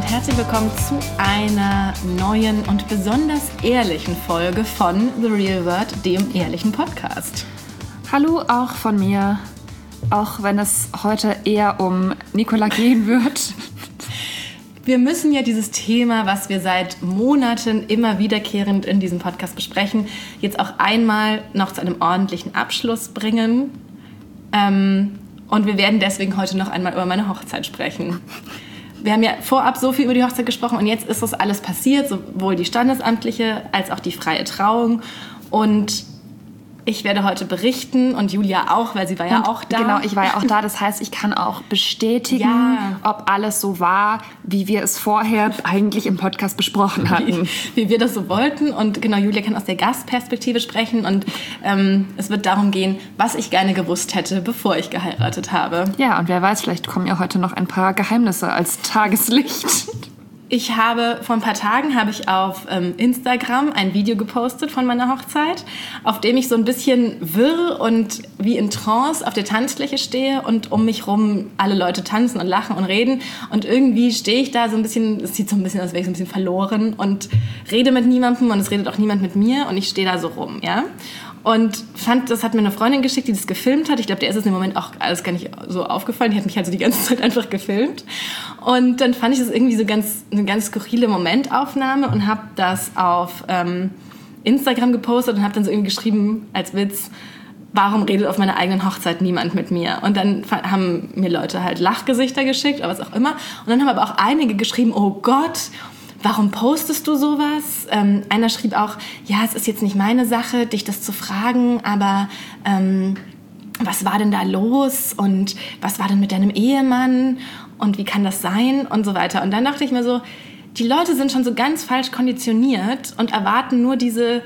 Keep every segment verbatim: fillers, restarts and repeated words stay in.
herzlich willkommen zu einer neuen und besonders ehrlichen Folge von The Real Word, dem ehrlichen Podcast. Hallo auch von mir, auch wenn es heute eher um Nicola gehen wird. Wir müssen ja dieses Thema, was wir seit Monaten immer wiederkehrend in diesem Podcast besprechen, jetzt auch einmal noch zu einem ordentlichen Abschluss bringen. Ähm, und wir werden deswegen heute noch einmal über meine Hochzeit sprechen. Wir haben ja vorab so viel über die Hochzeit gesprochen und jetzt ist das alles passiert, sowohl die standesamtliche als auch die freie Trauung. Und ich werde heute berichten und Julia auch, weil sie war ja und auch da. Genau, ich war ja auch da. Das heißt, ich kann auch bestätigen, ja, ob alles so war, wie wir es vorher eigentlich im Podcast besprochen hatten. Wie, wie wir das so wollten. Und genau, Julia kann aus der Gastperspektive sprechen. Und ähm, es wird darum gehen, was ich gerne gewusst hätte, bevor ich geheiratet habe. Ja, und wer weiß, vielleicht kommen ja heute noch ein paar Geheimnisse als Tageslicht. Ich habe, vor ein paar Tagen habe ich auf ähm, Instagram ein Video gepostet von meiner Hochzeit, auf dem ich so ein bisschen wirr und wie in Trance auf der Tanzfläche stehe und um mich rum alle Leute tanzen und lachen und reden. Und irgendwie stehe ich da so ein bisschen, es sieht so ein bisschen aus, als wäre ich so ein bisschen verloren und rede mit niemandem und es redet auch niemand mit mir und ich stehe da so rum, ja. Und fand, das hat mir eine Freundin geschickt, die das gefilmt hat. Ich glaube, der ist es im Moment auch alles gar nicht so aufgefallen. Die hat mich also die ganze Zeit einfach gefilmt. Und dann fand ich das irgendwie so ganz, eine ganz skurrile Momentaufnahme und habe das auf ähm, Instagram gepostet und habe dann so irgendwie geschrieben als Witz, warum redet auf meiner eigenen Hochzeit niemand mit mir? Und dann haben mir Leute halt Lachgesichter geschickt oder was auch immer. Und dann haben aber auch einige geschrieben, oh Gott, warum postest du sowas? Ähm, einer schrieb auch, ja, es ist jetzt nicht meine Sache, dich das zu fragen, aber ähm, was war denn da los? Und was war denn mit deinem Ehemann? Und wie kann das sein? Und so weiter. Und dann dachte ich mir so, die Leute sind schon so ganz falsch konditioniert und erwarten nur diese,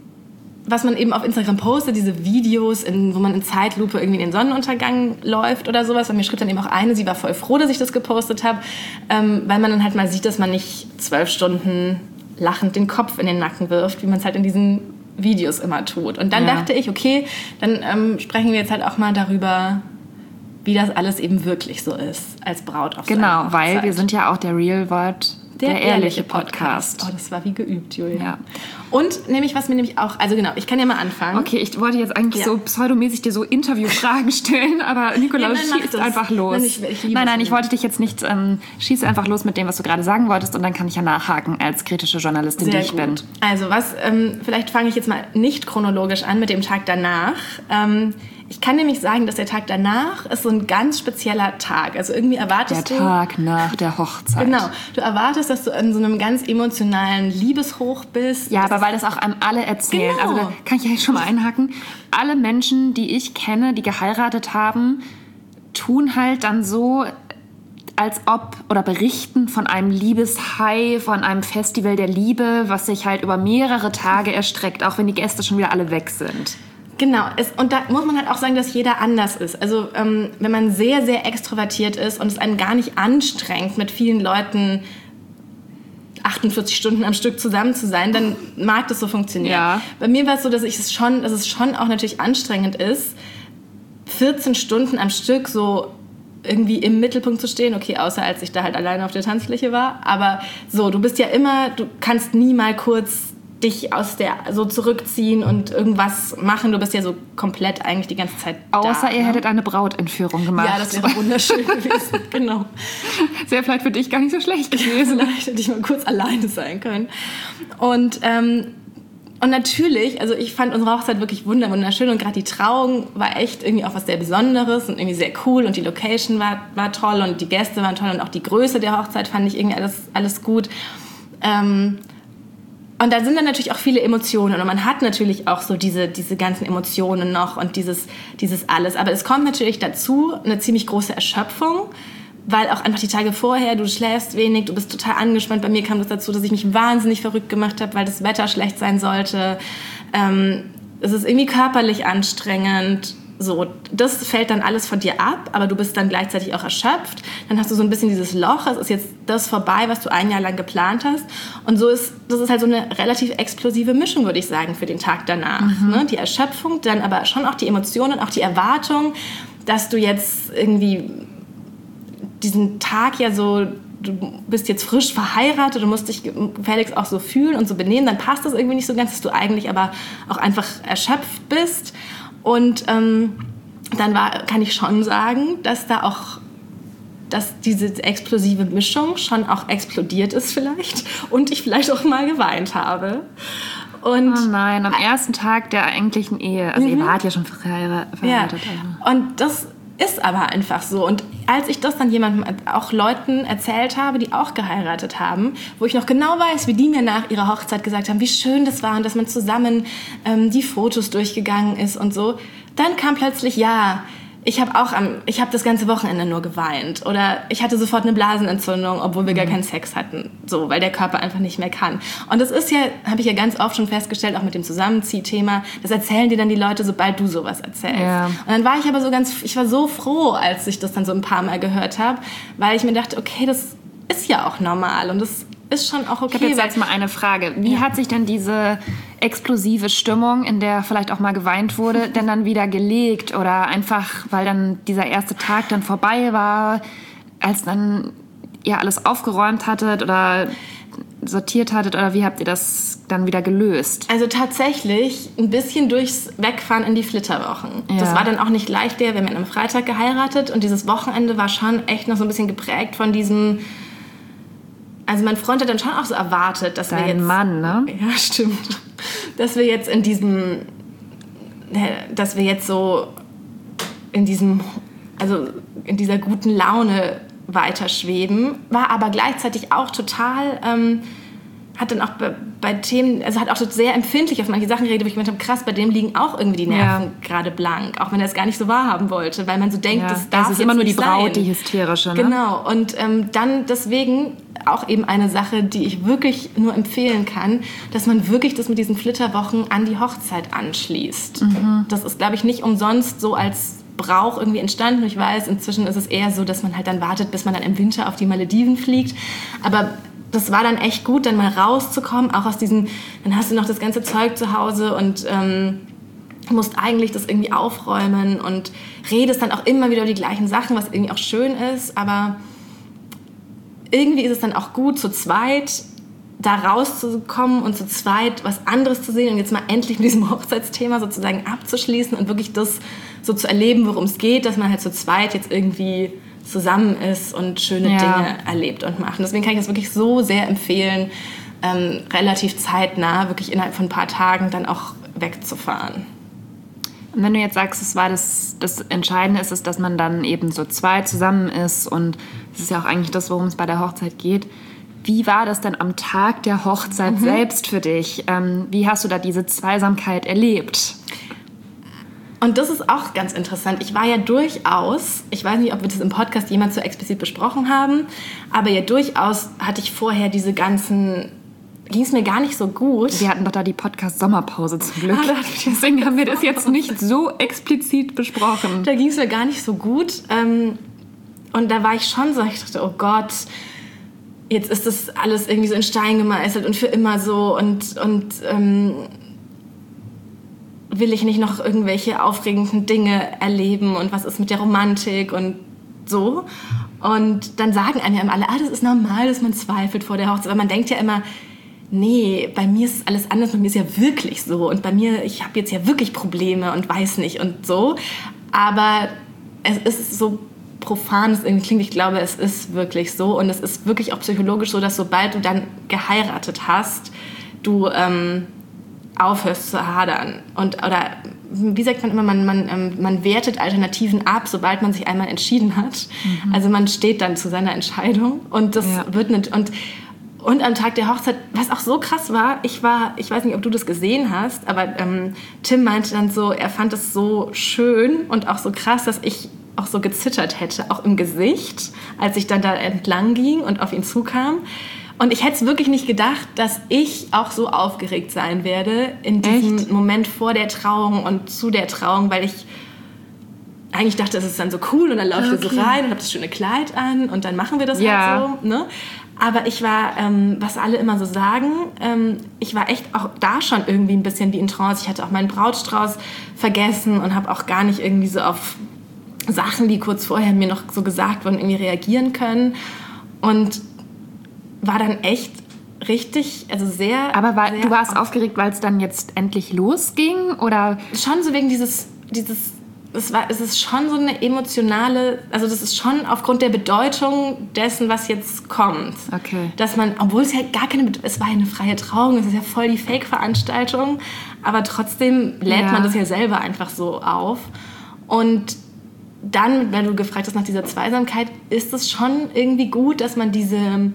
was man eben auf Instagram postet, diese Videos, in, wo man in Zeitlupe irgendwie in den Sonnenuntergang läuft oder sowas. Und mir schrieb dann eben auch eine, sie war voll froh, dass ich das gepostet habe, ähm, weil man dann halt mal sieht, dass man nicht zwölf Stunden lachend den Kopf in den Nacken wirft, wie man es halt in diesen Videos immer tut. Und dann ja. dachte ich, okay, dann ähm, sprechen wir jetzt halt auch mal darüber, wie das alles eben wirklich so ist, als Braut auf Genau, so einer Hochzeit. Weil wir sind ja auch der Real World, der, der ehrliche, ehrliche Podcast. Podcast. Oh, das war wie geübt, Julia. Ja. Und nämlich, was mir nämlich auch, also genau, ich kann ja mal anfangen. Okay, ich wollte jetzt eigentlich ja. so pseudomäßig dir so Interviewfragen stellen, aber Nicola, ja, schießt einfach los. Nein, ich, ich nein, nein, ich wollte dich jetzt nicht, ähm, schieß einfach los mit dem, was du gerade sagen wolltest und dann kann ich ja nachhaken als kritische Journalistin, Sehr die ich gut. bin. Also was, ähm, vielleicht fange ich jetzt mal nicht chronologisch an mit dem Tag danach. Ähm, Ich kann nämlich sagen, dass der Tag danach ist so ein ganz spezieller Tag. Also irgendwie erwartest du... Der Tag nach der Hochzeit. Genau. Du erwartest, dass du in so einem ganz emotionalen Liebeshoch bist. Ja, aber weil das auch einem alle erzählen. Genau. Also da kann ich ja schon mal einhaken. Alle Menschen, die ich kenne, die geheiratet haben, tun halt dann so, als ob, oder berichten von einem Liebeshigh, von einem Festival der Liebe, was sich halt über mehrere Tage erstreckt, auch wenn die Gäste schon wieder alle weg sind. Genau, es, und da muss man halt auch sagen, dass jeder anders ist. Also ähm, wenn man sehr, sehr extrovertiert ist und es einen gar nicht anstrengt, mit vielen Leuten achtundvierzig Stunden am Stück zusammen zu sein, dann mag das so funktionieren. Ja. Bei mir war es so, dass, ich es schon, dass es schon auch natürlich anstrengend ist, vierzehn Stunden am Stück so irgendwie im Mittelpunkt zu stehen. Okay, außer als ich da halt alleine auf der Tanzfläche war. Aber so, du bist ja immer, du kannst nie mal kurz dich aus der so zurückziehen und irgendwas machen. Du bist ja so komplett eigentlich die ganze Zeit da. Außer ihr ne? hättet eine Brautentführung gemacht. Ja, das wäre wunderschön gewesen. Genau. Das wäre vielleicht für dich gar nicht so schlecht gewesen. Vielleicht hätte ich mal kurz alleine sein können. Und, ähm, und natürlich, also ich fand unsere Hochzeit wirklich wunderschön und gerade die Trauung war echt irgendwie auch was sehr Besonderes und irgendwie sehr cool und die Location war, war toll und die Gäste waren toll und auch die Größe der Hochzeit fand ich irgendwie alles, alles gut. Ähm, Und da sind dann natürlich auch viele Emotionen und man hat natürlich auch so diese, diese ganzen Emotionen noch und dieses, dieses alles. Aber es kommt natürlich dazu eine ziemlich große Erschöpfung, weil auch einfach die Tage vorher, du schläfst wenig, du bist total angespannt. Bei mir kam das dazu, dass ich mich wahnsinnig verrückt gemacht habe, weil das Wetter schlecht sein sollte. Ähm, es ist irgendwie körperlich anstrengend. So, das fällt dann alles von dir ab, aber du bist dann gleichzeitig auch erschöpft. Dann hast du so ein bisschen dieses Loch, es ist jetzt das vorbei, was du ein Jahr lang geplant hast. Und so ist, das ist halt so eine relativ explosive Mischung, würde ich sagen, für den Tag danach. Mhm. Ne? Die Erschöpfung, dann aber schon auch die Emotionen, auch die Erwartung, dass du jetzt irgendwie diesen Tag ja so du bist jetzt frisch verheiratet, du musst dich gefälligst auch so fühlen und so benehmen, dann passt das irgendwie nicht so ganz, dass du eigentlich aber auch einfach erschöpft bist. Und ähm, dann war, kann ich schon sagen, dass da auch, dass diese explosive Mischung schon auch explodiert ist vielleicht und ich vielleicht auch mal geweint habe. Und oh nein, am ersten Tag der eigentlichen Ehe. Also mhm. ihr wart ja schon verheiratet. Ja. Und das ist aber einfach so. Und als ich das dann jemandem, auch Leuten erzählt habe, die auch geheiratet haben, wo ich noch genau weiß, wie die mir nach ihrer Hochzeit gesagt haben, wie schön das war und dass man zusammen ähm, die Fotos durchgegangen ist und so, dann kam plötzlich, ja, ich habe auch am, ich habe das ganze Wochenende nur geweint oder ich hatte sofort eine Blasenentzündung, obwohl wir gar keinen Sex hatten, so, weil der Körper einfach nicht mehr kann. Und das ist ja, habe ich ja ganz oft schon festgestellt, auch mit dem Zusammenziehthema, das erzählen dir dann die Leute, sobald du sowas erzählst. Ja. Und dann war ich aber so ganz, ich war so froh, als ich das dann so ein paar Mal gehört habe, weil ich mir dachte, okay, das ist ja auch normal und das ist schon auch okay. Ich habe jetzt, jetzt mal eine Frage. Wie ja. hat sich denn diese explosive Stimmung, in der vielleicht auch mal geweint wurde, denn dann wieder gelegt? Oder einfach, weil dann dieser erste Tag dann vorbei war, als dann ihr alles aufgeräumt hattet oder sortiert hattet? Oder wie habt ihr das dann wieder gelöst? Also tatsächlich ein bisschen durchs Wegfahren in die Flitterwochen. Ja. Das war dann auch nicht leicht. Wir haben am Freitag geheiratet und dieses Wochenende war schon echt noch so ein bisschen geprägt von diesem... Also mein Freund hat dann schon auch so erwartet, dass Dein wir jetzt... Mann, ne? Ja, stimmt. Dass wir jetzt in diesem... Dass wir jetzt so in diesem... Also in dieser guten Laune weiterschweben. War aber gleichzeitig auch total... Ähm, hat dann auch bei, bei Themen... Also hat auch so sehr empfindlich auf manche Sachen geredet, wo ich gemeint habe, krass, bei dem liegen auch irgendwie die Nerven ja. gerade blank. Auch wenn er es gar nicht so wahrhaben wollte. Weil man so denkt, ja, das darf das ist jetzt immer nur die nicht Braut, sein. die hysterische, ne? Genau. Und ähm, dann deswegen... auch eben eine Sache, die ich wirklich nur empfehlen kann, dass man wirklich das mit diesen Flitterwochen an die Hochzeit anschließt. Mhm. Das ist, glaube ich, nicht umsonst so als Brauch irgendwie entstanden. Ich weiß, inzwischen ist es eher so, dass man halt dann wartet, bis man dann im Winter auf die Malediven fliegt. Aber das war dann echt gut, dann mal rauszukommen, auch aus diesem, dann hast du noch das ganze Zeug zu Hause und ähm, musst eigentlich das irgendwie aufräumen und redest dann auch immer wieder über die gleichen Sachen, was irgendwie auch schön ist, aber irgendwie ist es dann auch gut, zu zweit da rauszukommen und zu zweit was anderes zu sehen und jetzt mal endlich mit diesem Hochzeitsthema sozusagen abzuschließen und wirklich das so zu erleben, worum es geht, dass man halt zu zweit jetzt irgendwie zusammen ist und schöne ja. Dinge erlebt und macht. Und deswegen kann ich das wirklich so sehr empfehlen, ähm, relativ zeitnah, wirklich innerhalb von ein paar Tagen dann auch wegzufahren. Und wenn du jetzt sagst, es war das, das Entscheidende ist, ist, dass man dann eben so zwei zusammen ist und das ist ja auch eigentlich das, worum es bei der Hochzeit geht. Wie war das denn am Tag der Hochzeit mhm. selbst für dich? Ähm, wie hast du da diese Zweisamkeit erlebt? Und das ist auch ganz interessant. Ich war ja durchaus, ich weiß nicht, ob wir das im Podcast jemals so explizit besprochen haben, aber ja durchaus hatte ich vorher diese ganzen... ging es mir gar nicht so gut. Wir hatten doch da die Podcast-Sommerpause zum Glück. Ah, deswegen haben wir das jetzt nicht so explizit besprochen. Da ging es mir gar nicht so gut. Und da war ich schon so, ich dachte, oh Gott, jetzt ist das alles irgendwie so in Stein gemeißelt und für immer so. Und, und ähm, will ich nicht noch irgendwelche aufregenden Dinge erleben? Und was ist mit der Romantik und so? Und dann sagen einem ja immer alle, ah, das ist normal, dass man zweifelt vor der Hochzeit. Aber man denkt ja immer, nee, bei mir ist alles anders, bei mir ist ja wirklich so und bei mir, ich habe jetzt ja wirklich Probleme und weiß nicht und so, aber es ist so profan, es irgendwie klingt, ich glaube, es ist wirklich so und es ist wirklich auch psychologisch so, dass sobald du dann geheiratet hast, du ähm, aufhörst zu hadern und, oder wie sagt man immer, man, man, ähm, man wertet Alternativen ab, sobald man sich einmal entschieden hat, mhm. also man steht dann zu seiner Entscheidung und das ja. wird nicht, und Und am Tag der Hochzeit, was auch so krass war, ich war, ich weiß nicht, ob du das gesehen hast, aber ähm, Tim meinte dann so, er fand es so schön und auch so krass, dass ich auch so gezittert hätte, auch im Gesicht, als ich dann da entlang ging und auf ihn zukam. Und ich hätte es wirklich nicht gedacht, dass ich auch so aufgeregt sein werde in diesem Echt? Moment vor der Trauung und zu der Trauung, weil ich eigentlich dachte, es ist dann so cool und dann laufe ich okay. da so rein und habe das schöne Kleid an und dann machen wir das ja. halt so, ne? Aber ich war, ähm, was alle immer so sagen, ähm, ich war echt auch da schon irgendwie ein bisschen wie in Trance. Ich hatte auch meinen Brautstrauß vergessen und habe auch gar nicht irgendwie so auf Sachen, die kurz vorher mir noch so gesagt wurden, irgendwie reagieren können. Und war dann echt richtig, also sehr... Aber war, sehr du warst aufgeregt, weil es dann jetzt endlich losging? Oder? Schon so wegen dieses... dieses es, war, es ist schon so eine emotionale... Also das ist schon aufgrund der Bedeutung dessen, was jetzt kommt. Okay. Dass man, obwohl es ja gar keine... Es war ja eine freie Trauung, es ist ja voll die Fake-Veranstaltung, aber trotzdem lädt ja. man das ja selber einfach so auf. Und dann, wenn du gefragt hast nach dieser Zweisamkeit, ist es schon irgendwie gut, dass man diese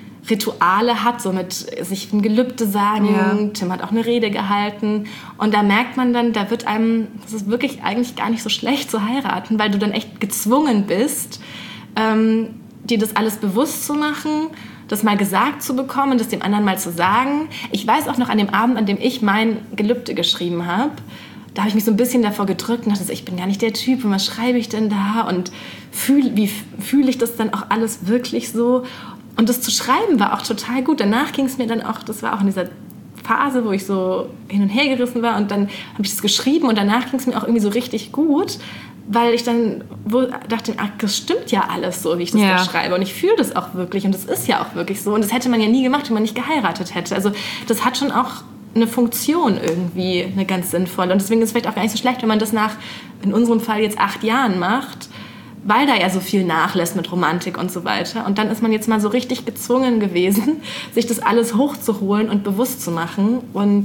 Rituale hat, so mit sich ein Gelübde sagen. Ja. Tim hat auch eine Rede gehalten. Und da merkt man dann, da wird einem, das ist wirklich eigentlich gar nicht so schlecht zu heiraten, weil du dann echt gezwungen bist, ähm, dir das alles bewusst zu machen, das mal gesagt zu bekommen, das dem anderen mal zu sagen. Ich weiß auch noch an dem Abend, an dem ich mein Gelübde geschrieben habe, da habe ich mich so ein bisschen davor gedrückt und dachte, ich bin gar nicht der Typ und was schreibe ich denn da und fühl, wie fühle ich das dann auch alles wirklich so? Und das zu schreiben war auch total gut. Danach ging es mir dann auch, das war auch in dieser Phase, wo ich so hin und her gerissen war und dann habe ich das geschrieben und danach ging es mir auch irgendwie so richtig gut, weil ich dann dachte, ach, das stimmt ja alles so, wie ich das ja. da schreibe und ich fühle das auch wirklich und das ist ja auch wirklich so und das hätte man ja nie gemacht, wenn man nicht geheiratet hätte. Also das hat schon auch eine Funktion irgendwie, eine ganz sinnvolle. Und deswegen ist es vielleicht auch gar nicht so schlecht, wenn man das nach, in unserem Fall jetzt acht Jahren macht, weil da ja so viel nachlässt mit Romantik und so weiter. Und dann ist man jetzt mal so richtig gezwungen gewesen, sich das alles hochzuholen und bewusst zu machen und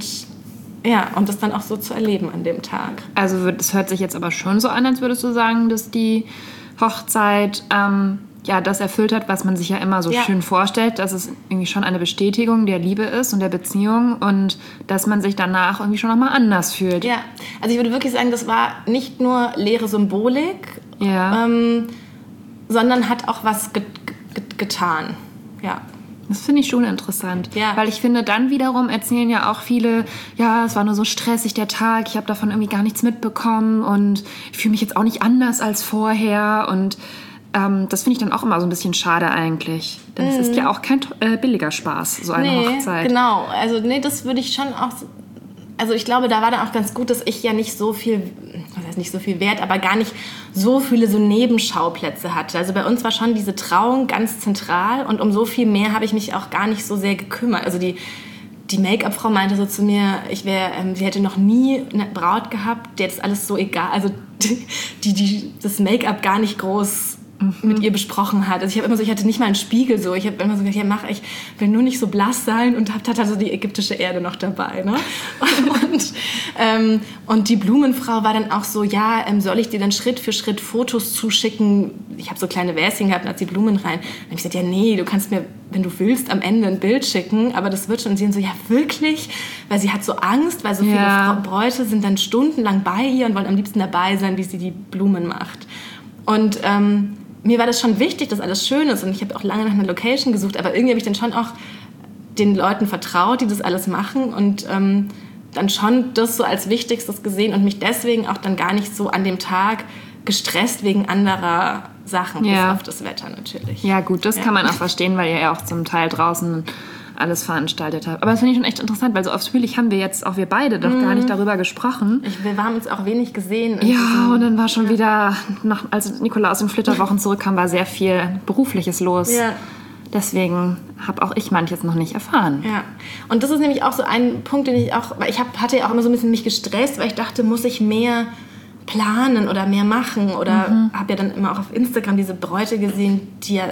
ja, und das dann auch so zu erleben an dem Tag. Also es hört sich jetzt aber schon so an, als würdest du sagen, dass die Hochzeit ähm, ja das erfüllt hat, was man sich ja immer so ja. schön vorstellt, dass es irgendwie schon eine Bestätigung der Liebe ist und der Beziehung und dass man sich danach irgendwie schon nochmal anders fühlt. Ja, also ich würde wirklich sagen, das war nicht nur leere Symbolik, ja. ähm, sondern hat auch was get- get- getan. Ja. Das finde ich schon interessant, ja. weil ich finde, dann wiederum erzählen ja auch viele, ja, es war nur so stressig der Tag, ich habe davon irgendwie gar nichts mitbekommen und ich fühle mich jetzt auch nicht anders als vorher und ähm, das finde ich dann auch immer so ein bisschen schade eigentlich, denn mm. es ist ja auch kein äh, billiger Spaß, so eine nee, Hochzeit. Genau, also nee, das würde ich schon auch, also ich glaube, da war dann auch ganz gut, dass ich ja nicht so viel, was heißt nicht so viel wert, aber gar nicht so viele so Nebenschauplätze hatte. Also bei uns war schon diese Trauung ganz zentral und um so viel mehr habe ich mich auch gar nicht so sehr gekümmert. Also die, die Make-up-Frau meinte so zu mir, ich wär, ähm, sie hätte noch nie eine Braut gehabt, der das alles so egal, also die, die, die das Make-up gar nicht groß Mhm. mit ihr besprochen hat. Also ich habe immer so, ich hatte nicht mal einen Spiegel so. Ich habe immer so gesagt, ja mach, ich will nur nicht so blass sein und habe halt also die ägyptische Erde noch dabei. Ne? Und, ähm, und die Blumenfrau war dann auch so, ja, ähm, soll ich dir dann Schritt für Schritt Fotos zuschicken? Ich habe so kleine Wäschen gehabt und hat die Blumen rein. Dann habe ich gesagt, ja nee, du kannst mir, wenn du willst, am Ende ein Bild schicken, aber das wird schon. Und sie dann so, ja wirklich? Weil sie hat so Angst, weil so viele ja. Bräute sind dann stundenlang bei ihr und wollen am liebsten dabei sein, wie sie die Blumen macht. Und ähm, mir war das schon wichtig, dass alles schön ist und ich habe auch lange nach einer Location gesucht, aber irgendwie habe ich dann schon auch den Leuten vertraut, die das alles machen und ähm, dann schon das so als Wichtigstes gesehen und mich deswegen auch dann gar nicht so an dem Tag gestresst wegen anderer Sachen, ja. bis auf das Wetter natürlich. Ja gut, das ja. kann man auch verstehen, weil ihr ja auch zum Teil draußen alles veranstaltet habt. Aber das finde ich schon echt interessant, weil so ausführlich haben wir jetzt, auch wir beide, doch mm. gar nicht darüber gesprochen. Ich, wir haben uns auch wenig gesehen. Ja, und dann war schon ja. wieder, nach, als Nicola aus den Flitterwochen zurückkam, war sehr viel Berufliches los. Ja. Deswegen habe auch ich manches noch nicht erfahren. Ja, und das ist nämlich auch so ein Punkt, den ich auch, weil ich hab, hatte ja auch immer so ein bisschen mich gestresst, weil ich dachte, muss ich mehr planen oder mehr machen oder mhm. habe ja dann immer auch auf Instagram diese Bräute gesehen, die ja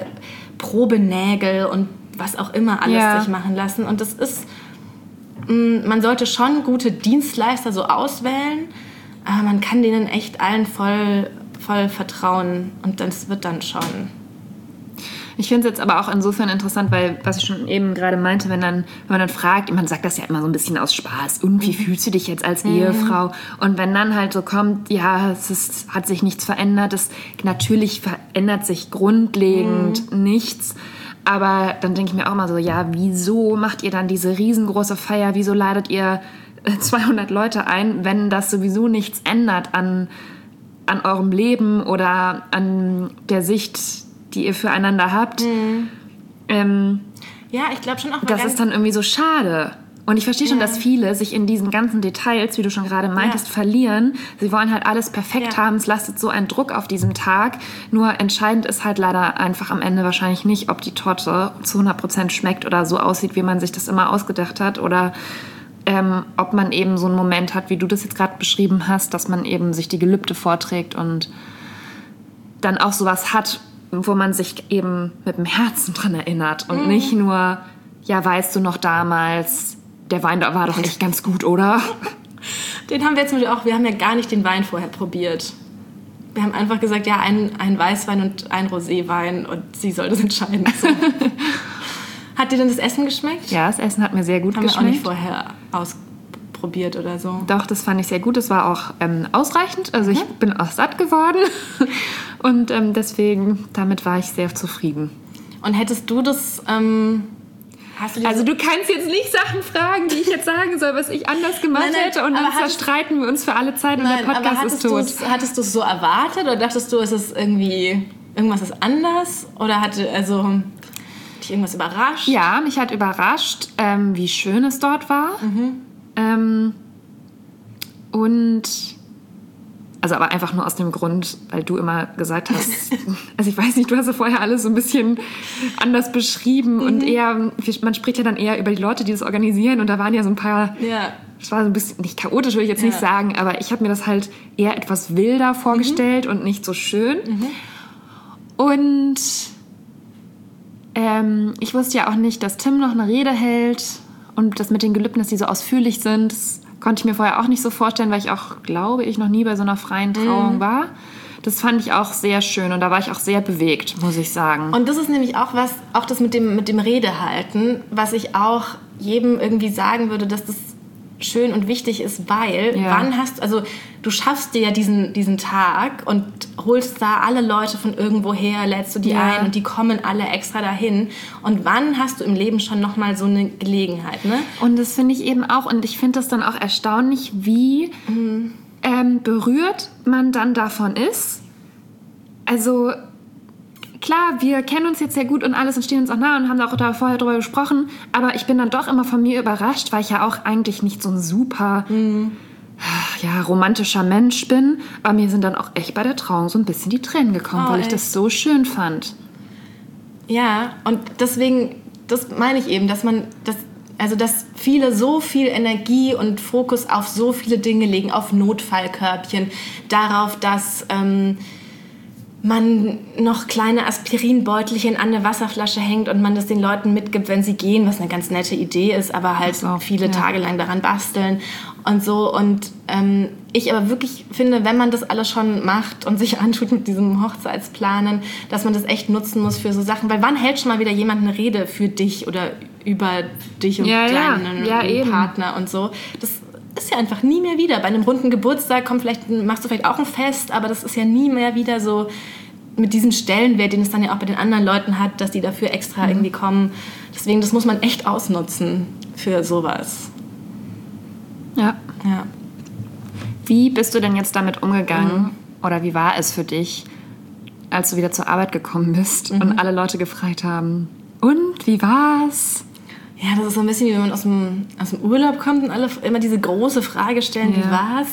Probenägel und was auch immer alles ja. sich machen lassen. Und das ist, mh, man sollte schon gute Dienstleister so auswählen, aber man kann denen echt allen voll, voll vertrauen und das wird dann schon. Ich finde es jetzt aber auch insofern interessant, weil, was ich schon eben gerade meinte, wenn, dann, wenn man dann fragt, man sagt das ja immer so ein bisschen aus Spaß, und wie fühlst du dich jetzt als mhm. Ehefrau? Und wenn dann halt so kommt, ja, es ist, hat sich nichts verändert, es, natürlich verändert sich grundlegend mhm. nichts, aber dann denke ich mir auch mal so, ja, wieso macht ihr dann diese riesengroße Feier, wieso ladet ihr zweihundert Leute ein, wenn das sowieso nichts ändert an, an eurem Leben oder an der Sicht, die ihr füreinander habt. Mhm. Ähm, ja, ich glaube schon auch. Das ist dann irgendwie so schade. Und ich verstehe schon, Ja. dass viele sich in diesen ganzen Details, wie du schon gerade meintest, Ja. verlieren. Sie wollen halt alles perfekt Ja. haben. Es lastet so einen Druck auf diesem Tag. Nur entscheidend ist halt leider einfach am Ende wahrscheinlich nicht, ob die Torte zu hundert Prozent schmeckt oder so aussieht, wie man sich das immer ausgedacht hat. Oder ähm, ob man eben so einen Moment hat, wie du das jetzt gerade beschrieben hast, dass man eben sich die Gelübde vorträgt und dann auch sowas hat, wo man sich eben mit dem Herzen dran erinnert. Und Mhm. nicht nur, ja, weißt du noch damals... Der Wein da war doch echt ganz gut, oder? Den haben wir jetzt nämlich auch, wir haben ja gar nicht den Wein vorher probiert. Wir haben einfach gesagt, ja, ein, ein Weißwein und ein Roséwein und sie soll das entscheiden. So. Hat dir denn das Essen geschmeckt? Ja, das Essen hat mir sehr gut Haben wir auch nicht geschmeckt. vorher ausprobiert oder so. Doch, das fand ich sehr gut. Das war auch ähm, ausreichend. Also ich bin auch satt geworden. Und ähm, deswegen, damit war ich sehr zufrieden. Und hättest du das... Ähm, hast du dir Also so- du kannst jetzt nicht Sachen fragen, die ich jetzt sagen soll, was ich anders gemacht Nein, nein, hätte. Und dann aber hattest- zerstreiten wir uns für alle Zeit und Nein, der aber Podcast hattest ist tot. du's- hattest du es so erwartet oder dachtest du, ist es irgendwie... Irgendwas ist anders? Oder hatte... Also, dich irgendwas überrascht? Ja, mich hat überrascht, ähm, wie schön es dort war. Mhm. Ähm, und also aber einfach nur aus dem Grund, weil du immer gesagt hast, also ich weiß nicht, du hast ja vorher alles so ein bisschen anders beschrieben und eher, man spricht ja dann eher über die Leute, die das organisieren und da waren ja so ein paar, Ja. es war so ein bisschen, nicht chaotisch würde ich jetzt Ja. nicht sagen, aber ich habe mir das halt eher etwas wilder vorgestellt und nicht so schön. Und ähm, ich wusste ja auch nicht, dass Tim noch eine Rede hält und das mit den Gelübden, dass die so ausführlich sind, das konnte ich mir vorher auch nicht so vorstellen, weil ich auch, glaube ich, noch nie bei so einer freien Trauung war. Das fand ich auch sehr schön und da war ich auch sehr bewegt, muss ich sagen. Und das ist nämlich auch was, auch das mit dem, mit dem Redehalten, was ich auch jedem irgendwie sagen würde, dass das schön und wichtig ist, weil Ja. wann hast, also du schaffst dir ja diesen, diesen Tag und holst da alle Leute von irgendwo her, lädst du die Ja. ein und die kommen alle extra dahin. Und wann hast du im Leben schon nochmal so eine Gelegenheit, ne? Und das finde ich eben auch, und ich finde das dann auch erstaunlich, wie ähm, berührt man dann davon ist. Also klar, wir kennen uns jetzt sehr gut und alles und stehen uns auch nah und haben auch da vorher drüber gesprochen, aber ich bin dann doch immer von mir überrascht, weil ich ja auch eigentlich nicht so ein super ja, romantischer Mensch bin, aber mir sind dann auch echt bei der Trauung so ein bisschen die Tränen gekommen, Oh, weil ich echt? das so schön fand. Ja, und deswegen, das meine ich eben, dass man, das, also dass viele so viel Energie und Fokus auf so viele Dinge legen, auf Notfallkörbchen, darauf, dass ähm, man noch kleine Aspirinbeutelchen an eine Wasserflasche hängt und man das den Leuten mitgibt, wenn sie gehen, was eine ganz nette Idee ist, aber halt Ach so, viele ja. Tage lang daran basteln und so. Und ähm, ich aber wirklich finde, wenn man das alles schon macht und sich antut mit diesem Hochzeitsplanen, dass man das echt nutzen muss für so Sachen. Weil wann hält schon mal wieder jemand eine Rede für dich oder über dich und Ja, ja. deinen Ja, eben. Partner und so? Das ist ja einfach nie mehr wieder. Bei einem runden Geburtstag kommt vielleicht, machst du vielleicht auch ein Fest, aber das ist ja nie mehr wieder so mit diesem Stellenwert, den es dann ja auch bei den anderen Leuten hat, dass die dafür extra Mhm. irgendwie kommen. Deswegen, das muss man echt ausnutzen für sowas. Ja. Ja. Wie bist du denn jetzt damit umgegangen? Mhm. Oder wie war es für dich, als du wieder zur Arbeit gekommen bist Mhm. und alle Leute gefragt haben, und, wie war's? Ja, das ist so ein bisschen wie wenn man aus dem, aus dem Urlaub kommt und alle immer diese große Frage stellen, Ja. wie war's?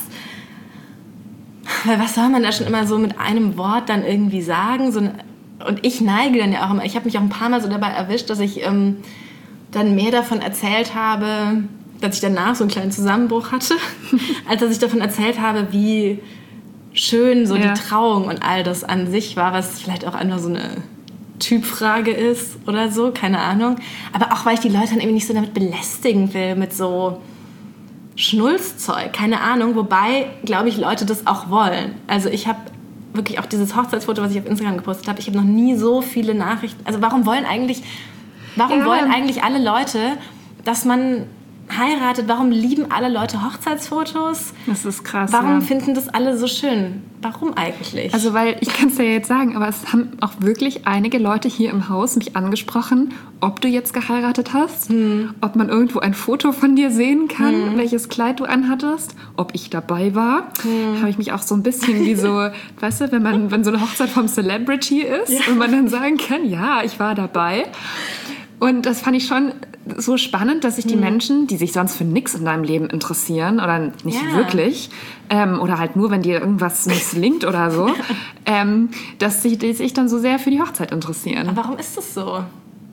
Weil was soll man da schon immer so mit einem Wort dann irgendwie sagen? So eine, und ich neige dann ja auch immer, ich habe mich auch ein paar Mal so dabei erwischt, dass ich ähm, dann mehr davon erzählt habe, dass ich danach so einen kleinen Zusammenbruch hatte, als dass ich davon erzählt habe, wie schön so Ja. die Trauung und all das an sich war, was vielleicht auch einfach so eine Typfrage ist oder so, keine Ahnung. Aber auch, weil ich die Leute dann irgendwie nicht so damit belästigen will, mit so Schnulzzeug, keine Ahnung. Wobei, glaube ich, Leute das auch wollen. Also ich habe wirklich auch dieses Hochzeitsfoto, was ich auf Instagram gepostet habe, ich habe noch nie so viele Nachrichten. Also warum wollen eigentlich, warum Ja. wollen eigentlich alle Leute, dass man heiratet? Warum lieben alle Leute Hochzeitsfotos? Das ist krass. Warum ja. finden das alle so schön? Warum eigentlich? Also, weil ich kann es ja jetzt sagen, aber es haben auch wirklich einige Leute hier im Haus mich angesprochen, ob du jetzt geheiratet hast, Hm. ob man irgendwo ein Foto von dir sehen kann, welches Kleid du anhattest, ob ich dabei war. Hm. Habe ich mich auch so ein bisschen wie so, weißt du, wenn man wenn so eine Hochzeit vom Celebrity ist und man dann sagen kann, ja, ich war dabei. Und das fand ich schon so spannend, dass sich die Menschen, die sich sonst für nichts in deinem Leben interessieren oder nicht Ja. wirklich, ähm, oder halt nur, wenn dir irgendwas misslingt oder so, ähm, dass sich, die sich dann so sehr für die Hochzeit interessieren. Aber warum ist das so?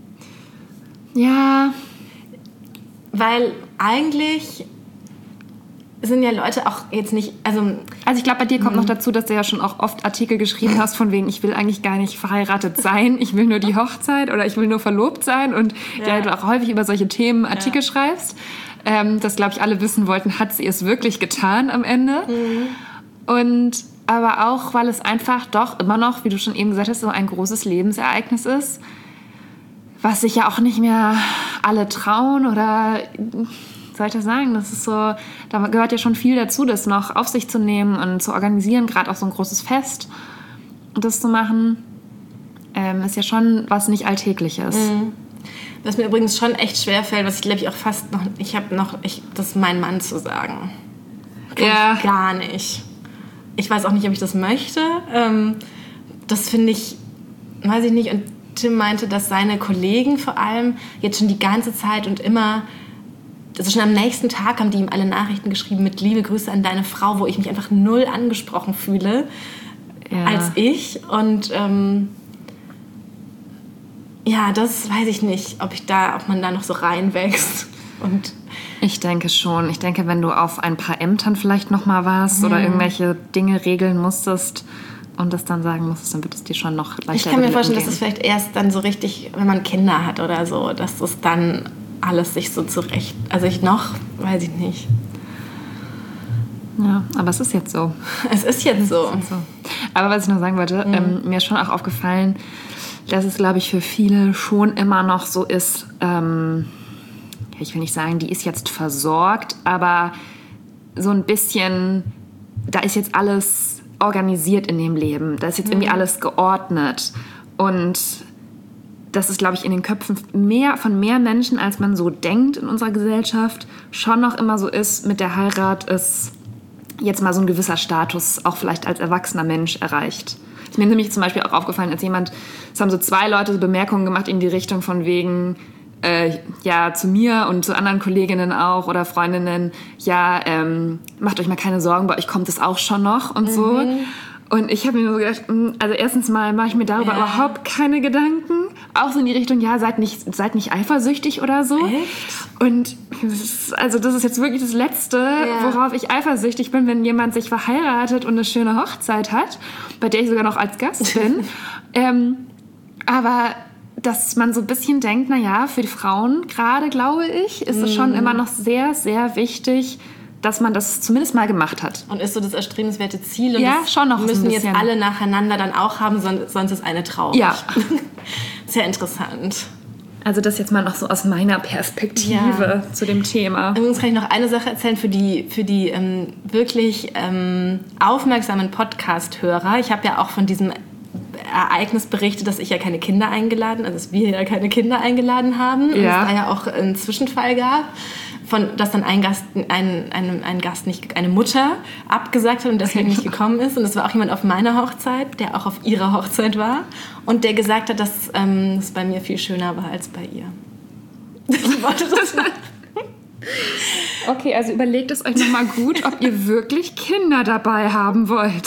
Ja, Weil eigentlich sind ja Leute auch jetzt nicht, also also ich glaube, bei dir kommt noch dazu, dass du ja schon auch oft Artikel geschrieben hast, von wegen, ich will eigentlich gar nicht verheiratet sein, ich will nur die Hochzeit oder ich will nur verlobt sein und ja, Ja. du auch häufig über solche Themen Artikel Ja. schreibst. Ähm, das, glaube ich, alle wissen wollten, hat sie es wirklich getan am Ende. Und aber auch, weil es einfach doch immer noch, wie du schon eben gesagt hast, so ein großes Lebensereignis ist, was sich ja auch nicht mehr alle trauen oder... soll ich das sagen? Das ist so, da gehört ja schon viel dazu, das noch auf sich zu nehmen und zu organisieren, gerade auch so ein großes Fest. Und das zu machen, ähm, ist ja schon was nicht Alltägliches. was mir übrigens schon echt schwer fällt, was ich glaube ich auch fast noch, ich habe noch, ich, das ist mein Mann zu sagen. Kann Ja. ich gar nicht. Ich weiß auch nicht, ob ich das möchte. Ähm, das finde ich, weiß ich nicht. Und Tim meinte, dass seine Kollegen vor allem jetzt schon die ganze Zeit und immer, also schon am nächsten Tag haben die ihm alle Nachrichten geschrieben mit liebe Grüße an deine Frau, wo ich mich einfach null angesprochen fühle Ja. als ich. Und ähm, ja, das weiß ich nicht, ob ich da, ob man da noch so reinwächst. Und Ich denke schon. Ich denke, wenn du auf ein paar Ämtern vielleicht noch mal warst oder irgendwelche Dinge regeln musstest und das dann sagen musstest, dann wird es dir schon noch leichter ich kann mir über die vorstellen, Lippen dass es gehen. vielleicht erst dann so richtig, wenn man Kinder hat oder so, dass es dann alles sich so zurecht... Also ich noch, weiß ich nicht. Ja, aber es ist jetzt so. Es ist jetzt so. So. Aber was ich noch sagen wollte, ähm, mir ist schon auch aufgefallen, dass es, glaube ich, für viele schon immer noch so ist, ähm, ich will nicht sagen, die ist jetzt versorgt, aber so ein bisschen, da ist jetzt alles organisiert in dem Leben, da ist jetzt irgendwie alles geordnet und das ist, glaube ich, in den Köpfen mehr, von mehr Menschen, als man so denkt in unserer Gesellschaft, schon noch immer so ist, mit der Heirat ist jetzt mal so ein gewisser Status auch vielleicht als erwachsener Mensch erreicht. Ist mir nämlich zum Beispiel auch aufgefallen, als jemand, es haben so zwei Leute so Bemerkungen gemacht in die Richtung von wegen, äh, ja, zu mir und zu anderen Kolleginnen auch oder Freundinnen, ja, ähm, macht euch mal keine Sorgen, bei euch kommt es auch schon noch und so. Und ich habe mir nur so gedacht, mh, also erstens mal mache ich mir darüber Ja. überhaupt keine Gedanken. Auch so in die Richtung, ja, seid nicht, seid nicht eifersüchtig oder so. Echt? Und das ist, also das ist jetzt wirklich das Letzte, Ja. worauf ich eifersüchtig bin, wenn jemand sich verheiratet und eine schöne Hochzeit hat, bei der ich sogar noch als Gast bin. ähm, aber dass man so ein bisschen denkt, naja, für die Frauen gerade, glaube ich, ist es schon immer noch sehr, sehr wichtig, dass man das zumindest mal gemacht hat. Und ist so das erstrebenswerte Ziel. Und Ja, das schon noch so ein müssen jetzt bisschen. alle nacheinander dann auch haben, son- sonst ist eine traurig. Ja. Sehr interessant. Also das jetzt mal noch so aus meiner Perspektive zu dem Thema. Übrigens kann ich noch eine Sache erzählen für die, für die ähm, wirklich ähm, aufmerksamen Podcast-Hörer. Ich habe ja auch von diesem Ereignis berichtet, dass ich ja keine Kinder eingeladen, also dass wir ja keine Kinder eingeladen haben. Und Ja. es da ja auch einen Zwischenfall gab, von, dass dann ein Gast, ein, ein, ein Gast nicht, eine Mutter abgesagt hat und deswegen nicht gekommen ist. Und es war auch jemand auf meiner Hochzeit, der auch auf ihrer Hochzeit war und der gesagt hat, dass ähm, es bei mir viel schöner war als bei ihr. Ich wollte das mal. Okay, also überlegt es euch nochmal gut, ob ihr wirklich Kinder dabei haben wollt.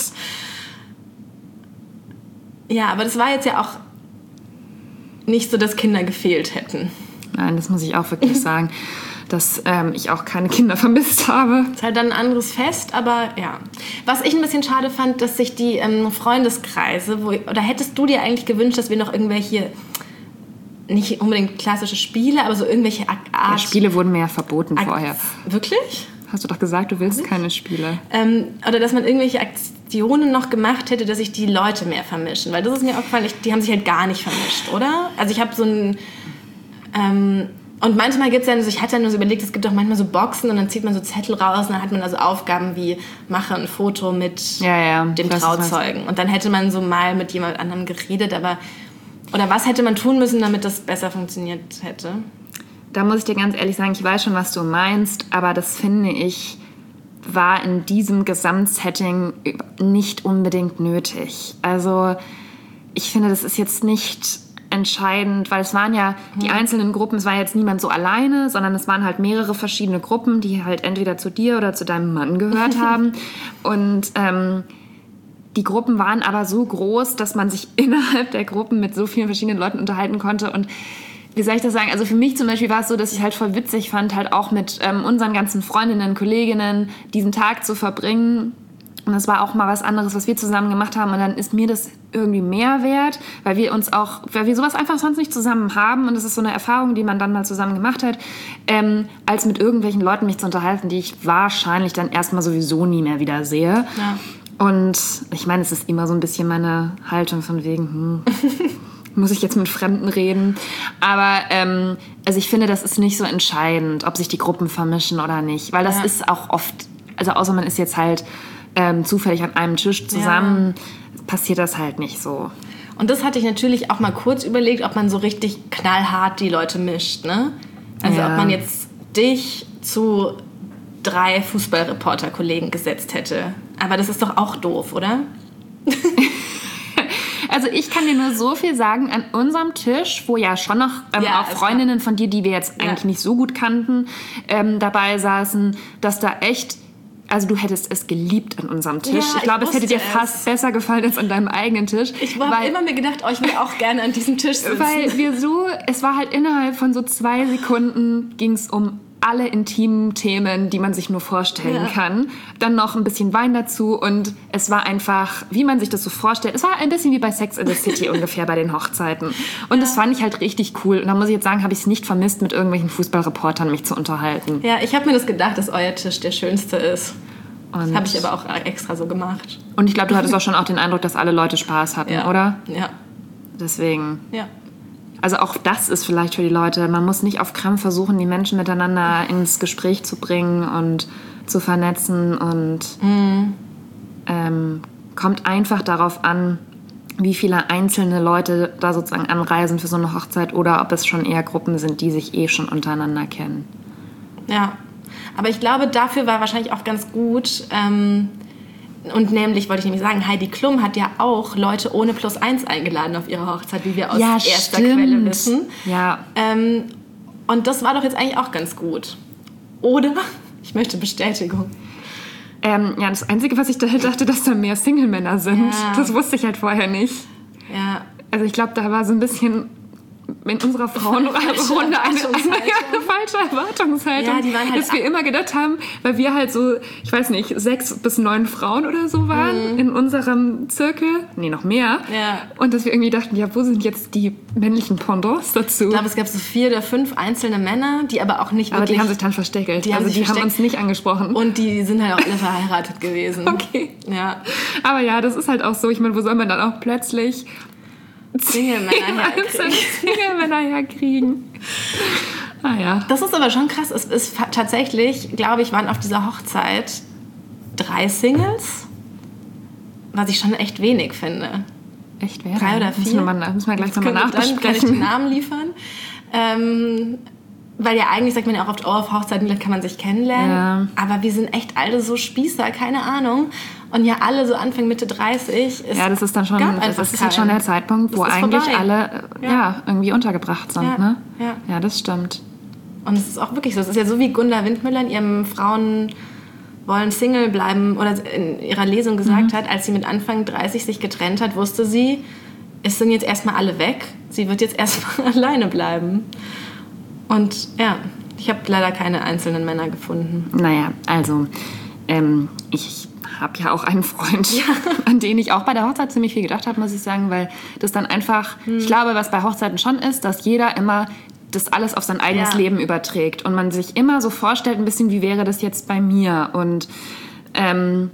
Ja, aber das war jetzt ja auch nicht so, dass Kinder gefehlt hätten. Nein, das muss ich auch wirklich sagen, dass ähm, ich auch keine Kinder vermisst habe. Ist halt dann ein anderes Fest, aber ja. Was ich ein bisschen schade fand, dass sich die ähm, Freundeskreise, wo, oder hättest du dir eigentlich gewünscht, dass wir noch irgendwelche, nicht unbedingt klassische Spiele, aber so irgendwelche Art... Ja, Spiele wurden mir ja verboten Ak- vorher. Wirklich? Hast du doch gesagt, du willst keine Spiele. Ähm, oder dass man irgendwelche Aktionen noch gemacht hätte, dass sich die Leute mehr vermischen. Weil das ist mir aufgefallen, ich, die haben sich halt gar nicht vermischt, oder? Also ich habe so ein... Ähm, und manchmal gibt es ja, also ich hatte ja nur so überlegt, es gibt auch manchmal so Boxen und dann zieht man so Zettel raus und dann hat man also Aufgaben wie, mache ein Foto mit Ja, ja. dem Ich weiß, was du Trauzeugen. Und dann hätte man so mal mit jemand anderem geredet, aber... Oder was hätte man tun müssen, damit das besser funktioniert hätte? Da muss ich dir ganz ehrlich sagen, ich weiß schon, was du meinst, aber das finde ich, war in diesem Gesamtsetting nicht unbedingt nötig. Also ich finde, das ist jetzt nicht entscheidend, weil es waren ja die einzelnen Gruppen, es war jetzt niemand so alleine, sondern es waren halt mehrere verschiedene Gruppen, die halt entweder zu dir oder zu deinem Mann gehört haben. Und ähm, die Gruppen waren aber so groß, dass man sich innerhalb der Gruppen mit so vielen verschiedenen Leuten unterhalten konnte. Und wie soll ich das sagen? Also für mich zum Beispiel war es so, dass ich halt voll witzig fand, halt auch mit ähm, unseren ganzen Freundinnen, Kolleginnen diesen Tag zu verbringen. Und das war auch mal was anderes, was wir zusammen gemacht haben. Und dann ist mir das irgendwie mehr wert, weil wir uns auch, weil wir sowas einfach sonst nicht zusammen haben. Und das ist so eine Erfahrung, die man dann mal zusammen gemacht hat, ähm, als mit irgendwelchen Leuten mich zu unterhalten, die ich wahrscheinlich dann erstmal sowieso nie mehr wieder sehe. Ja. Und ich meine, es ist immer so ein bisschen meine Haltung von wegen, hm, muss ich jetzt mit Fremden reden? Aber ähm, also ich finde, das ist nicht so entscheidend, ob sich die Gruppen vermischen oder nicht. Weil das ja. ist auch oft, also außer man ist jetzt halt ähm, zufällig an einem Tisch zusammen, ja. passiert das halt nicht so. Und das hatte ich natürlich auch mal kurz überlegt, ob man so richtig knallhart die Leute mischt, ne? Also ja. ob man jetzt dich zu drei Fußballreporter-Kollegen gesetzt hätte. Aber das ist doch auch doof, oder? Also ich kann dir nur so viel sagen, an unserem Tisch, wo ja schon noch ähm, ja, auch Freundinnen von dir, die wir jetzt eigentlich ja. nicht so gut kannten, ähm, dabei saßen, dass da echt, also du hättest es geliebt an unserem Tisch. Ja, ich glaube, es hätte dir es. fast besser gefallen als an deinem eigenen Tisch. Ich habe immer mir gedacht, oh, ich will auch gerne an diesem Tisch sitzen. Weil wir so, es war halt innerhalb von so zwei Sekunden ging es um alle intimen Themen, die man sich nur vorstellen ja. kann. Dann noch ein bisschen Wein dazu und es war einfach, wie man sich das so vorstellt, es war ein bisschen wie bei Sex in the City ungefähr bei den Hochzeiten. Und ja. das fand ich halt richtig cool. Und da muss ich jetzt sagen, habe ich es nicht vermisst, mit irgendwelchen Fußballreportern mich zu unterhalten. Ja, ich habe mir das gedacht, dass euer Tisch der schönste ist. Und das habe ich aber auch extra so gemacht. Und ich glaube, du hattest auch schon auch den Eindruck, dass alle Leute Spaß hatten, ja. oder? Ja. Deswegen. Ja. Also auch das ist vielleicht für die Leute, man muss nicht auf Krampf versuchen, die Menschen miteinander ins Gespräch zu bringen und zu vernetzen und mhm. ähm, kommt einfach darauf an, wie viele einzelne Leute da sozusagen anreisen für so eine Hochzeit oder ob es schon eher Gruppen sind, die sich eh schon untereinander kennen. Ja, aber ich glaube, dafür war wahrscheinlich auch ganz gut, ähm, und nämlich, wollte ich nämlich sagen, Heidi Klum hat ja auch Leute ohne Plus eins eingeladen auf ihre Hochzeit, wie wir aus ja, erster stimmt. Quelle wissen. Ja. Ähm, und das war doch jetzt eigentlich auch ganz gut. Oder? Ich möchte Bestätigung. Ähm, ja, das Einzige, was ich da dachte, dass da mehr Single-Männer sind. Ja. Das wusste ich halt vorher nicht. Ja. Also ich glaube, da war so ein bisschen in unserer Frauenrunde eine, eine, eine falsche Erwartungshaltung, ja, die waren halt dass wir immer gedacht haben, weil wir halt so, ich weiß nicht, sechs bis neun Frauen oder so waren mhm. in unserem Zirkel, nee, noch mehr, ja. und dass wir irgendwie dachten, ja, wo sind jetzt die männlichen Pendants dazu? Ich glaube, es gab so vier oder fünf einzelne Männer, die aber auch nicht wirklich... Aber die haben sich dann versteckelt, die also haben die versteckt. haben uns nicht angesprochen. Und die sind halt auch alle verheiratet gewesen. Okay. Ja. Aber ja, das ist halt auch so, ich meine, wo soll man dann auch plötzlich Single-Männer herkriegen. Single-Männer herkriegen. Ah ja. Das ist aber schon krass. Es ist tatsächlich, glaube ich, waren auf dieser Hochzeit drei Singles, was ich schon echt wenig finde. Echt wer? Drei oder vier. Müssen wir, mal, müssen wir gleich nochmal nachbesprechen. Dann kann ich den Namen liefern. Ähm, weil ja eigentlich sagt man ja auch oft, oh, auf Hochzeiten kann man sich kennenlernen. Ja. Aber wir sind echt alle so Spießer, keine Ahnung. Und ja alle so Anfang, Mitte dreißig. Ja, das ist dann schon, das ist halt schon der Zeitpunkt, wo eigentlich vorbei. alle ja. ja, irgendwie untergebracht sind. Ja. Ne? Ja. ja, das stimmt. Und es ist auch wirklich so. Es ist ja so, wie Gunda Windmüller in ihrem Frauen wollen Single bleiben oder in ihrer Lesung gesagt mhm. hat, als sie mit Anfang dreißig sich getrennt hat, wusste sie, es sind jetzt erstmal alle weg. Sie wird jetzt erstmal alleine bleiben. Und ja, ich habe leider keine einzelnen Männer gefunden. Naja, also ähm, ich habe ja auch einen Freund, ja. an den ich auch bei der Hochzeit ziemlich viel gedacht habe, muss ich sagen, weil das dann einfach, hm. ich glaube, was bei Hochzeiten schon ist, dass jeder immer das alles auf sein eigenes ja. Leben überträgt und man sich immer so vorstellt, ein bisschen, wie wäre das jetzt bei mir und ähm,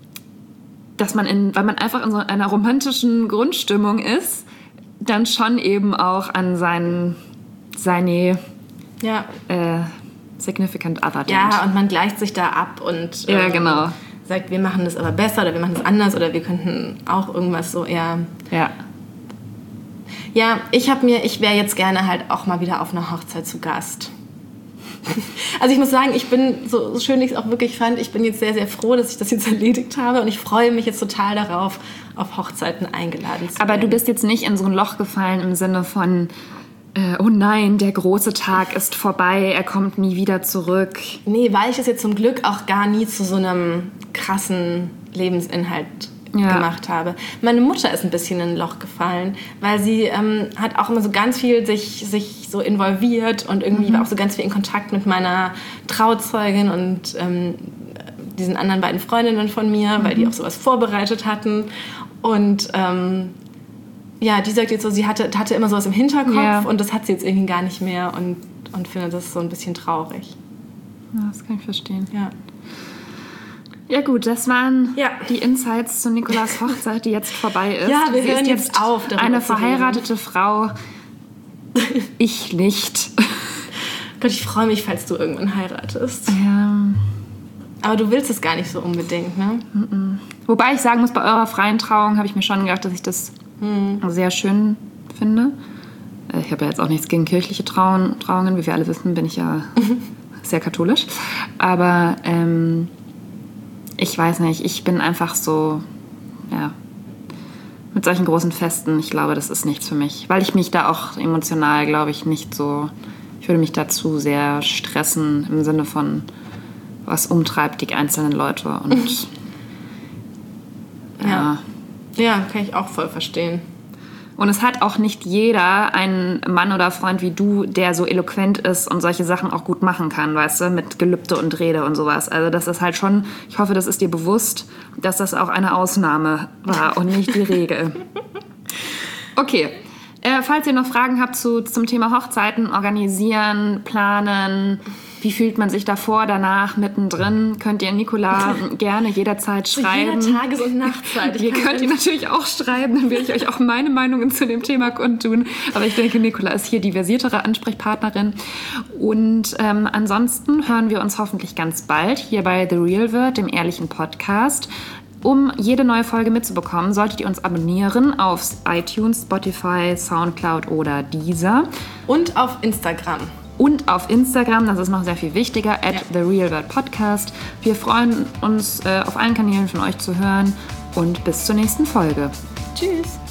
dass man, in, weil man einfach in so einer romantischen Grundstimmung ist, dann schon eben auch an seinen, seine ja. äh, Significant Other denkt. Ja, und man gleicht sich da ab und ja, ähm, genau. sagt, wir machen das aber besser oder wir machen das anders oder wir könnten auch irgendwas so eher... Ja. Ja, ich habe mir, ich wäre jetzt gerne halt auch mal wieder auf einer Hochzeit zu Gast. Also ich muss sagen, ich bin, so, so schön ich es auch wirklich fand, ich bin jetzt sehr, sehr froh, dass ich das jetzt erledigt habe und ich freue mich jetzt total darauf, auf Hochzeiten eingeladen zu werden. Aber du bist jetzt nicht in so ein Loch gefallen im Sinne von, äh, oh nein, der große Tag ist vorbei, er kommt nie wieder zurück. Nee, weil ich das jetzt zum Glück auch gar nie zu so einem krassen Lebensinhalt ja. gemacht habe. Meine Mutter ist ein bisschen in ein Loch gefallen, weil sie ähm, hat auch immer so ganz viel sich, sich so involviert und irgendwie mhm. war auch so ganz viel in Kontakt mit meiner Trauzeugin und ähm, diesen anderen beiden Freundinnen von mir, mhm. weil die auch sowas vorbereitet hatten. Und ähm, ja, die sagt jetzt so, sie hatte, hatte immer sowas im Hinterkopf ja. und das hat sie jetzt irgendwie gar nicht mehr und, und finde das so ein bisschen traurig. Ja, das kann ich verstehen. Ja. Ja gut, das waren ja. die Insights zu Nikolas Hochzeit, die jetzt vorbei ist. Ja, wir Sie hören ist jetzt auf. Eine verheiratete Frau. Ich nicht. Gott, ich freue mich, falls du irgendwann heiratest. Ja. Aber du willst es gar nicht so unbedingt, ne? Mm-mm. Wobei ich sagen muss, bei eurer freien Trauung habe ich mir schon gedacht, dass ich das hm. sehr schön finde. Ich habe ja jetzt auch nichts gegen kirchliche Trauungen. Trauungen. Wie wir alle wissen, bin ich ja sehr katholisch. Aber ähm, ich weiß nicht, ich bin einfach so, ja, mit solchen großen Festen, ich glaube, das ist nichts für mich. Weil ich mich da auch emotional, glaube ich, nicht so, ich würde mich dazu sehr stressen im Sinne von, was umtreibt die einzelnen Leute. Und ja. ja. Ja, kann ich auch voll verstehen. Und es hat auch nicht jeder einen Mann oder Freund wie du, der so eloquent ist und solche Sachen auch gut machen kann, weißt du, mit Gelübde und Rede und sowas. Also das ist halt schon, ich hoffe, das ist dir bewusst, dass das auch eine Ausnahme war und nicht die Regel. Okay, äh, falls ihr noch Fragen habt zu, zum Thema Hochzeiten, organisieren, planen, wie fühlt man sich davor, danach, mittendrin, könnt ihr Nicola gerne jederzeit schreiben. Zu jeder Tages- und Nachtzeit. Ihr könnt ihr natürlich auch schreiben, dann will ich euch auch meine Meinungen zu dem Thema kundtun. Aber ich denke, Nicola ist hier die versiertere Ansprechpartnerin. Und ähm, ansonsten hören wir uns hoffentlich ganz bald hier bei The Real Word, dem ehrlichen Podcast. Um jede neue Folge mitzubekommen, solltet ihr uns abonnieren auf iTunes, Spotify, Soundcloud oder Deezer. Und auf Instagram. Und auf Instagram, das ist noch sehr viel wichtiger, at ja. The Real World Podcast. Wir freuen uns, äh, auf allen Kanälen von euch zu hören und bis zur nächsten Folge. Tschüss.